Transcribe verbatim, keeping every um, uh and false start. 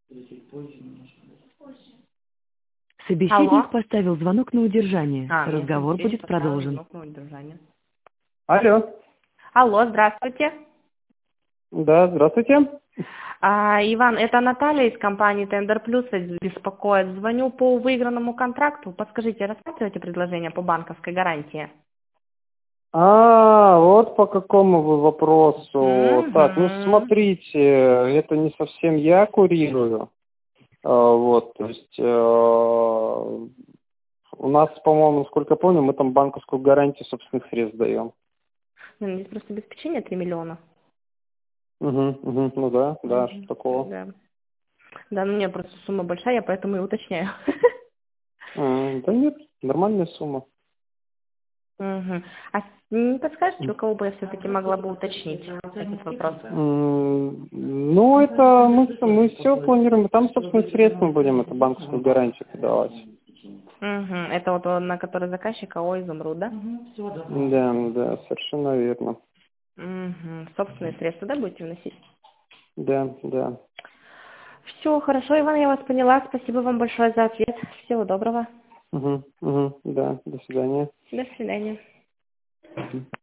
Собеседник Алло. поставил звонок на удержание. А, нет, Разговор здесь будет поставила продолжен. звонок на удержание. Алло. Алло, здравствуйте. Да, здравствуйте. А, Иван, это Наталья из компании Tender Plus беспокоит. Звоню по выигранному контракту. Подскажите, рассматриваете предложение по банковской гарантии? А, вот по какому вы вопросу. Мгм. Так, ну смотрите, это не совсем я курирую. А, вот, то есть э, у нас, по-моему, насколько я помню, мы там банковскую гарантию собственных средств даем. Ну, здесь просто обеспечение три миллиона. Угу, угу, ну да, да, Мгм. что такого. Да. Да, ну мне просто сумма большая, я поэтому и уточняю. А, да нет, нормальная сумма. Мгм. А не подскажете, у кого бы я все-таки могла бы уточнить этот вопрос? М, Ну, это мы, мы все планируем, там, собственно, средства будем эту банковскую гарантию подавать. Мгм. Это вот он, на который заказчик АО «Изумруд», да? Да, да, совершенно верно. Мгм. Собственные средства, да, будете вносить? Да, да. Все, хорошо, Иван, я вас поняла. Спасибо вам большое за ответ. Всего доброго. Угу, угу, да, до свидания. До свидания. Мгм.